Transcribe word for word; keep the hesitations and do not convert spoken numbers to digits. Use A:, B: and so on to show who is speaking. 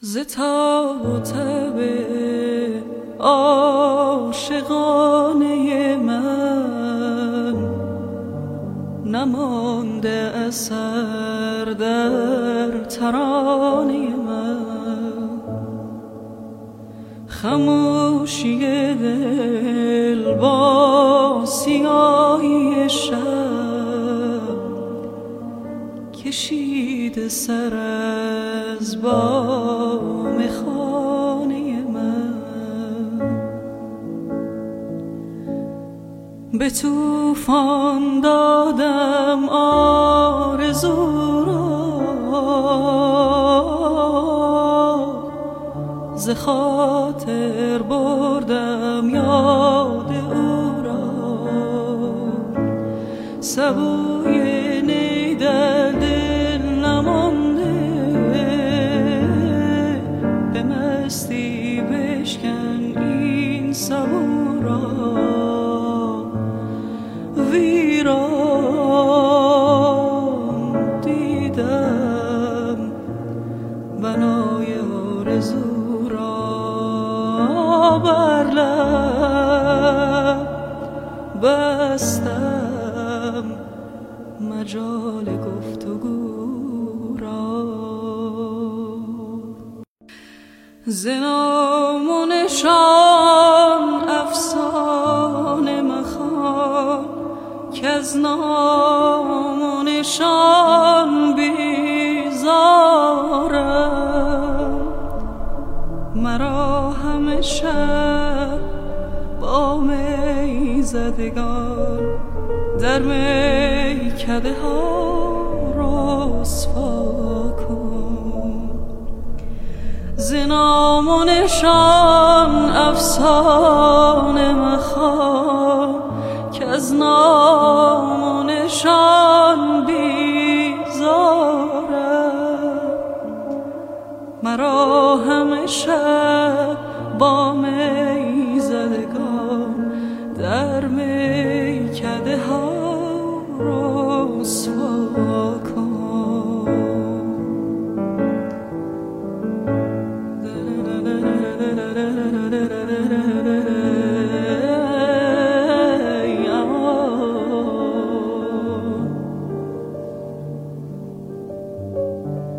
A: ز تاب و تب عاشقانه من نمانده اثر در ترانه من. خموشی دل با سیاهی شب کشید سر از بام خانه من. به طوفان دادم آرزو را، ز خاطر بردم یاد او را. سبوی نی در دل نمانده، به مستی بشکن این سبو را. ویران دیدم بنای آرزو را، بر لب بستم مجال گفتگو را. ز نام و نشان افسانه مخوان، کز نام و نشان بیزارم. مرا همه شب با می زدگان در میکده ها رسوا کن. ز نام و نشان افسانه مخوان، کز نام و نشان بیزارم. مرا همه شب با می زدگان در میکده ها رسوا